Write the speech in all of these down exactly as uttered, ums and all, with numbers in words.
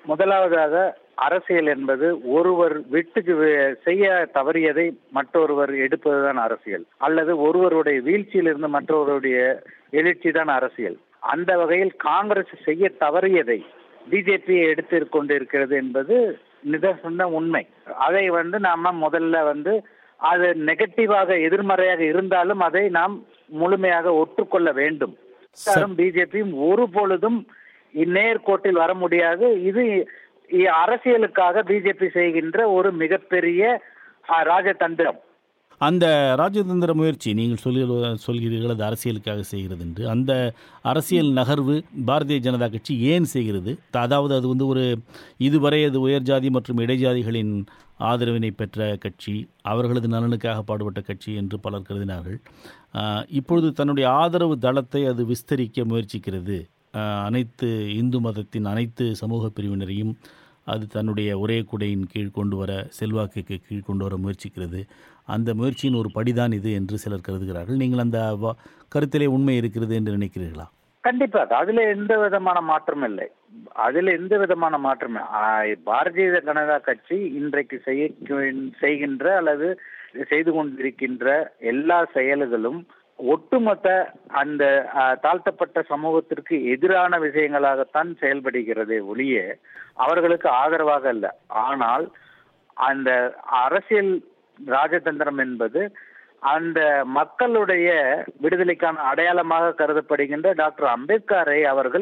முதலாவதாக அரசியல் என்பது ஒருவர் விட்டுக்கு செய்ய தவறியதை மற்றொருவர் எடுப்பதுதான் அரசியல், அல்லது ஒருவருடைய வீழ்ச்சியிலிருந்து மற்றொருவருடைய எழுச்சி தான் அரசியல். அந்த வகையில் காங்கிரஸ் செய்ய தவறியதை பிஜேபி எடுத்து கொண்டிருக்கிறது என்பது நிதர்சன உண்மை. அதை வந்து நாம முதல்ல வந்து அது நெகட்டிவாக எதிர்மறையாக இருந்தாலும் அதை நாம் முழுமையாக ஒற்றுக்கொள்ள வேண்டும். பிஜேபியும் ஒரு பொழுதும் நேர்கோட்டில் வர முடியாது. இது அரசியலுக்காக பிஜேபி செய்கின்ற ஒரு மிகப்பெரிய ராஜதந்திரம். அந்த ராஜதந்திர முயற்சி நீங்கள் சொல்லி சொல்கிறீர்கள் அது அரசியலுக்காக செய்கிறது என்று. அந்த அரசியல் நகர்வு பாரதிய ஜனதா கட்சி ஏன் செய்கிறது? அதாவது அது வந்து ஒரு இதுவரை அது உயர்ஜாதி மற்றும் இடைஜாதிகளின் ஆதரவினை பெற்ற கட்சி, அவர்களது நலனுக்காக பாடுபட்ட கட்சி என்று பலர் கருதினார்கள். இப்பொழுது தன்னுடைய ஆதரவு தளத்தை அது விஸ்தரிக்க முயற்சிக்கிறது. அனைத்து இந்து மதத்தின் அனைத்து சமூக பிரிவினரையும் அது தன்னுடைய ஒரே குடையின் கீழ் கொண்டு வர, செல்வாக்குக்கு கீழ் கொண்டு வர முயற்சிக்கிறது. அந்த முயற்சியின் ஒரு படிதான் இது என்று சிலர் கருதுகிறார்கள். நீங்கள் அந்த கருத்திலே உண்மை இருக்கிறது என்று நினைக்கிறீர்களா? கண்டிப்பாக அதுல எந்த விதமான மாற்றம் இல்லை. அதுல எந்த விதமான மாற்றம் பாரதிய ஜனதா கட்சி இன்றைக்கு செய்கின்ற அல்லது செய்து கொண்டிருக்கின்ற எல்லா செயல்களும் ஒட்டுமொத்த அந்த தாழ்த்தப்பட்ட சமூகத்திற்கு எதிரான விஷயங்களாகத்தான் செயல்படுகிறதே ஒழிய அவர்களுக்கு ஆதரவாக அல்ல. ஆனால் அந்த அரசியல் ராஜதந்திரம் என்பது அந்த மக்களுடைய விடுதலைக்கான அடையாளமாக கருதப்படுகின்ற டாக்டர் அம்பேத்கரை அவர்கள்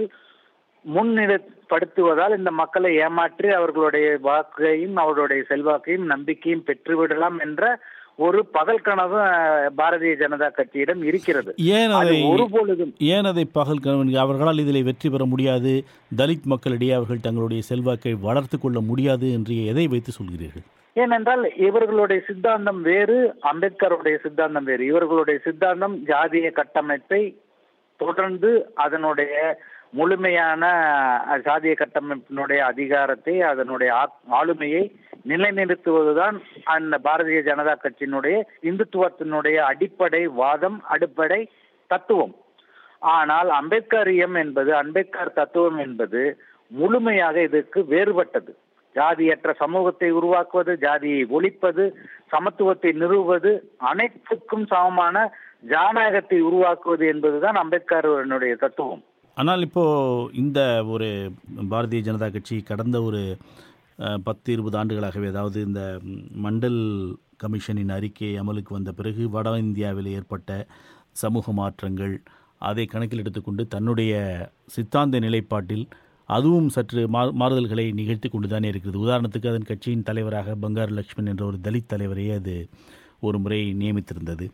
முன்னிலைப்படுத்துவதால் இந்த மக்களை ஏமாற்றி அவர்களுடைய வாக்கையும் அவர்களுடைய செல்வாக்கையும் நம்பிக்கையும் பெற்றுவிடலாம் என்ற ஒரு பகல் கனவு பாரதிய ஜனதா கட்சியிடம் இருக்கிறது. ஏன் அதை ஒருபொழுதும் ஏன் அதை பகல் கனவு? அவர்களால் இதில் வெற்றி பெற முடியாது, தலித் மக்களிடையே அவர்கள் தங்களுடைய செல்வாக்கை வளர்த்து கொள்ள முடியாது என்று எதை வைத்து சொல்கிறீர்கள்? ஏனென்றால் இவர்களுடைய சித்தாந்தம் வேறு, அம்பேத்கருடைய சித்தாந்தம் வேறு. இவர்களுடைய சித்தாந்தம் ஜாதிய கட்டமைப்பை தொடர்ந்து அதனுடைய முழுமையான சாதிய கட்டமைப்பினுடைய அதிகாரத்தை, அதனுடைய ஆளுமையை நிலைநிறுத்துவதுதான் அந்த பாரதிய ஜனதா கட்சியினுடைய இந்துத்துவத்தினுடைய அடிப்படை வாதம், அடிப்படை தத்துவம். ஆனால் அம்பேத்கரியம் என்பது, அம்பேத்கர் தத்துவம் என்பது முழுமையாக இதற்கு வேறுபட்டது. ஜாதியற்ற சமூகத்தை உருவாக்குவது, ஜாதியை ஒழிப்பது, சமத்துவத்தை நிறுவுவது, அனைத்துக்கும் சமமான ஜனநாயகத்தை உருவாக்குவது என்பதுதான் அம்பேத்கருடைய தத்துவம். ஆனால் இப்போது இந்த ஒரு பாரதிய ஜனதா கட்சி கடந்த ஒரு பத்து இருபது ஆண்டுகளாகவே, அதாவது இந்த மண்டல் கமிஷனின் அறிக்கை அமலுக்கு வந்த பிறகு வட இந்தியாவில் ஏற்பட்ட சமூக மாற்றங்கள் அதை கணக்கில் எடுத்துக்கொண்டு தன்னுடைய சித்தாந்த நிலைப்பாட்டில் அதுவும் சற்று மா மாறுதல்களை நிகழ்த்தி கொண்டு தானே இருக்கிறது. உதாரணத்துக்கு அதன் கட்சியின் தலைவராக பங்காரு லக்ஷ்மண் என்ற ஒரு தலித் தலைவரையே அது ஒரு முறை நியமித்திருந்தது.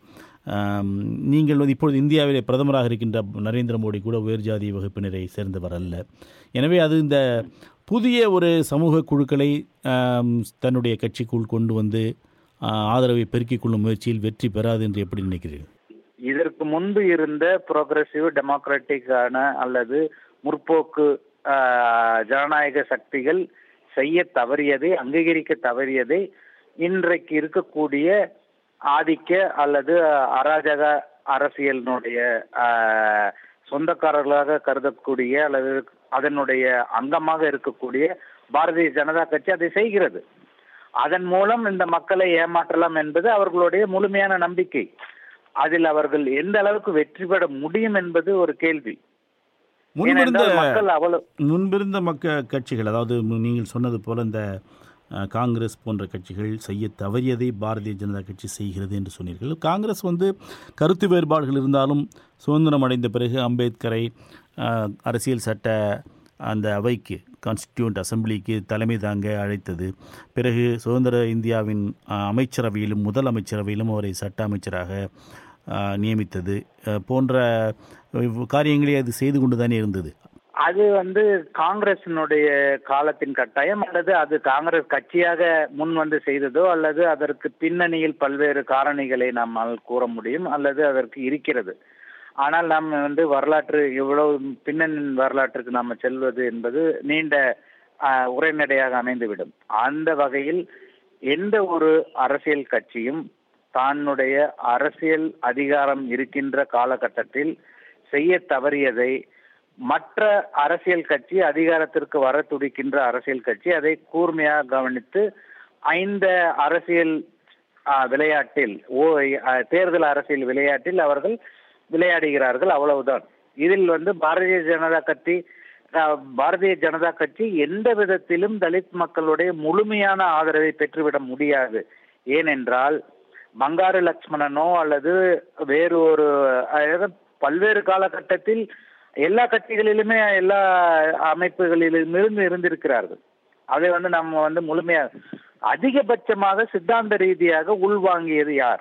நீங்கள் வந்து இப்பொழுது இந்தியாவிலே பிரதமராக இருக்கின்ற நரேந்திர மோடி கூட உயர் ஜாதி வகுப்பினரை சேர்ந்தவர் அல்ல. எனவே அது இந்த புதிய ஒரு சமூக குழுக்களை தன்னுடைய கட்சிக்குள் கொண்டு வந்து ஆதரவை பெருக்கிக் கொள்ளும் முயற்சியில் வெற்றி பெறாது என்று எப்படி நினைக்கிறீர்கள்? இதற்கு முன்பு இருந்த புரோகிரசிவ் டெமோக்ராட்டிக்கான அல்லது முற்போக்கு ஜனநாயக சக்திகள் செய்ய தவறியதை, அங்கீகரிக்க தவறியதை இன்றைக்கு இருக்கக்கூடிய ஆதிக்க அல்லது அராஜக அரசியலினுடைய சொந்தக்காரர்களாக கருதக்கூடிய அல்லது அதனுடைய அங்கமாக இருக்கக்கூடிய பாரதிய ஜனதா கட்சி அதை செய்கிறது. அதன் மூலம் இந்த மக்களை ஏமாற்றலாம் என்பது அவர்களுடைய முழுமையான நம்பிக்கை. அதில் அவர்கள் எந்த அளவுக்கு வெற்றி பெற முடியும் என்பது ஒரு கேள்வி. முன்பிருந்த முன்பிருந்த மக்க கட்சிகள், அதாவது நீங்கள் சொன்னது போல இந்த காங்கிரஸ் போன்ற கட்சிகள் செய்ய தவறியதை பாரதிய ஜனதா கட்சி செய்கிறது என்று சொன்னீர்கள். காங்கிரஸ் வந்து கருத்து வேறுபாடுகள் இருந்தாலும் சுதந்திரம் அடைந்த பிறகு அம்பேத்கரை அரசியல் சட்ட அந்த அவைக்கு, கான்ஸ்டிடியூண்ட் அசம்பிளிக்கு தலைமை தாங்க அழைத்தது. பிறகு சுதந்திர இந்தியாவின் அமைச்சரவையிலும் முதல் அமைச்சரவையிலும் அவரை சட்ட அமைச்சராக நியமித்தது போன்ற காரியங்களே அது செய்து கொண்டு தானே இருந்தது. அது வந்து காங்கிரசினுடைய காலத்தின் கட்டாயம், அல்லது அது காங்கிரஸ் கட்சியாக முன் வந்து செய்ததோ, அல்லது அதற்கு பின்னணியில் பல்வேறு காரணிகளை நம்மால் கூற முடியும், அல்லது அதற்கு இருக்கிறது. ஆனால் நாம் வந்து வரலாற்று இவ்வளவு பின்னணி வரலாற்றுக்கு நாம் செல்வது என்பது நீண்ட உரைநடையாக அமைந்துவிடும். அந்த வகையில் எந்த ஒரு அரசியல் கட்சியும் தன்னுடைய அரசியல் அதிகாரம் இருக்கின்ற காலகட்டத்தில் செய்ய தவறியதை மற்ற அரசியல் கட்சி, அதிகாரத்திற்கு வர துடிக்கின்ற அரசியல் கட்சி அதை கூர்மையாக கவனித்து இந்த அரசியல் ஆஹ், விளையாட்டில் ஓ ஆஹ், தேர்தல் அரசியல் விளையாட்டில் அவர்கள் விளையாடுகிறார்கள், அவ்வளவுதான். இதில் வந்து பாரதிய ஜனதா கட்சி ஆஹ், பாரதிய ஜனதா கட்சி எந்த விதத்திலும் தலித் மக்களுடைய முழுமையான ஆதரவை பெற்றுவிட முடியாது. ஏனென்றால் பங்காரு லட்சுமணனோ அல்லது வேறு ஒரு அதாவது பல்வேறு காலகட்டத்தில் எல்லா கட்சிகளிலுமே எல்லா அமைப்புகளிலும் இருந்து இருந்திருக்கிறார்கள். அதை வந்து நம்ம வந்து முழுமையாக அதிகபட்சமாக சித்தாந்த ரீதியாக உள்வாங்கியது யார்?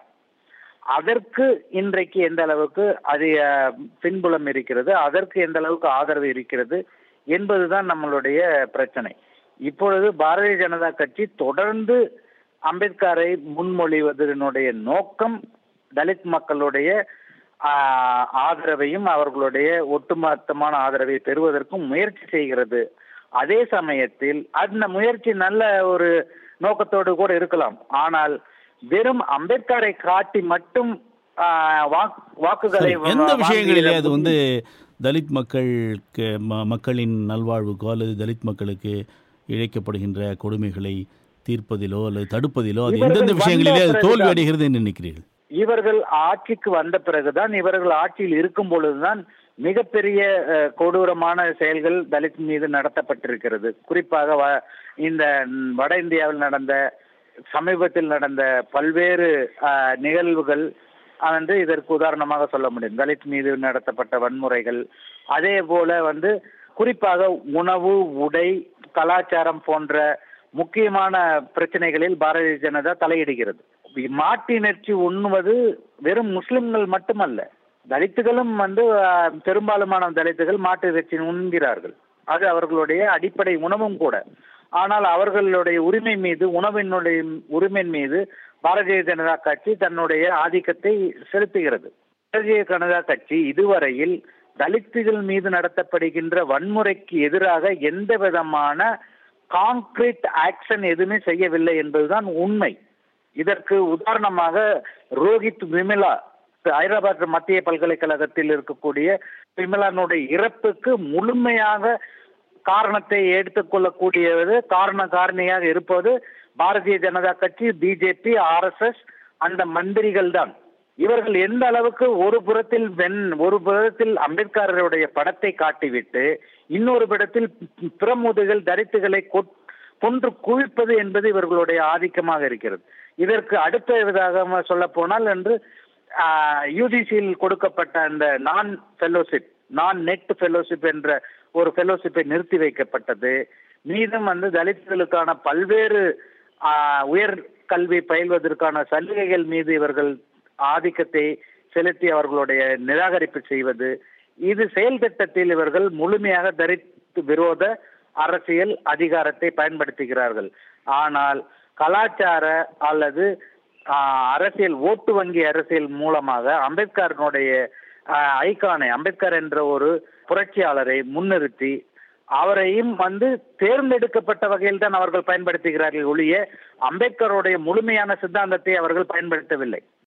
அதற்கு இன்றைக்கு எந்த அளவுக்கு அதிக பின்புலம் இருக்கிறது, அதற்கு எந்த அளவுக்கு ஆதரவு இருக்கிறது என்பதுதான் நம்மளுடைய பிரச்சனை. இப்பொழுது பாரதிய ஜனதா கட்சி தொடர்ந்து அம்பேத்கரை முன்மொழிவதனுடைய நோக்கம் தலித் மக்களுடைய ஆஹ், ஆதரவையும் அவர்களுடைய ஒட்டுமொத்தமான ஆதரவை பெறுவதற்கும் முயற்சி செய்கிறது. அதே சமயத்தில் அந்த முயற்சி நல்ல ஒரு நோக்கத்தோடு கூட இருக்கலாம். ஆனால் வெறும் அம்பேத்கரை காட்டி மட்டும் ஆஹ், வாக்கு- வாக்குகளை சரி, எந்த விஷயங்களிலே அது வாங்குகிற வந்து தலித் மக்களுக்கு ம- மக்களின் நல்வாழ்வுக்கோ அல்லது தலித் மக்களுக்கு இழைக்கப்படுகின்ற கொடுமைகளை தீர்ப்பதிலோ அல்லது தடுப்பதிலோ அது இவர்கள் எந்தெந்த விஷயங்களிலே அது வந்த தோல்வி பிறகுதான் அடைகிறது என்று நினைக்கிறீர்கள்? இவர்கள் ஆட்சிக்கு வந்த பிறகுதான், இவர்கள் ஆட்சியில் இருக்கும் பொழுதுதான் மிகப்பெரிய அஹ், கொடூரமான செயல்கள் தலித் மீது நடத்தப்பட்டிருக்கிறது. குறிப்பாக வ- இந்த ம், வட இந்தியாவில் நடந்த சமீபத்தில் நடந்த பல்வேறு அஹ், நிகழ்வுகள் வந்து இதற்கு உதாரணமாக சொல்ல முடியும். தலித் மீது நடத்தப்பட்ட வன்முறைகள், அதே போல வந்து குறிப்பாக உணவு, உடை, கலாச்சாரம் போன்ற முக்கியமான பிரச்சனைகளில் பாரதிய ஜனதா தலையிடுகிறது. மாட்டினர்ச்சி உண்ணுவது வெறும் முஸ்லிம்கள் மட்டுமல்ல, தலித்துகளும் வந்து ஆஹ், பெரும்பாலுமான தலித்துகள் மாட்டு இறைச்சி உண்கிறார்கள். அது அவர்களுடைய அடிப்படை உணவும் கூட. ஆனால் அவர்களுடைய உரிமை மீது, உணவினுடைய உரிமை மீது பாரதிய ஜனதா கட்சி தன்னுடைய ஆதிக்கத்தை செலுத்துகிறது. பாரதிய ஜனதா கட்சி இதுவரையில் தலித்துகள் மீது நடத்தப்படுகின்ற வன்முறைக்கு எதிராக எந்த விதமான கான்கிரீட் ஆக்ஷன் எதுவுமே செய்யவில்லை என்பதுதான் உண்மை. இதற்கு உதாரணமாக ரோஹித் விமலா, ஹைதராபாத் மத்திய பல்கலைக்கழகத்தில் இருக்கக்கூடிய விமலானுடைய இறப்புக்கு முழுமையாக காரணத்தை எடுத்துக்கொள்ளக்கூடியது, காரண காரணியாக இருப்பது பாரதிய ஜனதா கட்சி, பிஜேபி, ஆர்எஸ்எஸ், அந்த மந்திரிகள் தான். இவர்கள் எந்த அளவுக்கு ஒரு புறத்தில் வெண் ஒரு புறத்தில் அம்பேத்கருடைய படத்தை காட்டிவிட்டு இன்னொரு புறத்தில் பிரமுதுகள் தலித்துகளை கொன்று குவிப்பது என்பது இவர்களுடைய ஆதிக்கமாக இருக்கிறது. இதற்கு அடுத்த விதமாக சொல்ல போனால் என்று யூஜிசியில் கொடுக்கப்பட்ட அந்த நான் ஃபெல்லோஷிப், நான் நெட் ஃபெல்லோஷிப் என்ற ஒரு ஃபெல்லோஷிப்பை நிறுத்தி வைக்கப்பட்டது. மீதும் வந்து தலித்துகளுக்கான பல்வேறு உயர் கல்வி பயில்வதற்கான சலுகைகள் மீது இவர்கள் ஆதிக்கத்தை செலுத்தி அவர்களுடைய நிராகரிப்பு செய்வது, இது செயல் திட்டத்தில் இவர்கள் முழுமையாக தலித் விரோத அரசியல் அதிகாரத்தை பயன்படுத்துகிறார்கள். ஆனால் கலாச்சார அல்லது அரசியல் ஓட்டு வங்கி அரசியல் மூலமாக அம்பேத்கரனுடைய ஐகானை, அம்பேத்கர் என்ற ஒரு புரட்சியாளரை முன்னிறுத்தி அவரையும் வந்து தேர்ந்தெடுக்கப்பட்ட வகையில் தான் அவர்கள் பயன்படுத்துகிறார்கள் ஒழிய அம்பேத்கருடைய முழுமையான சித்தாந்தத்தை அவர்கள் பயன்படுத்தவில்லை.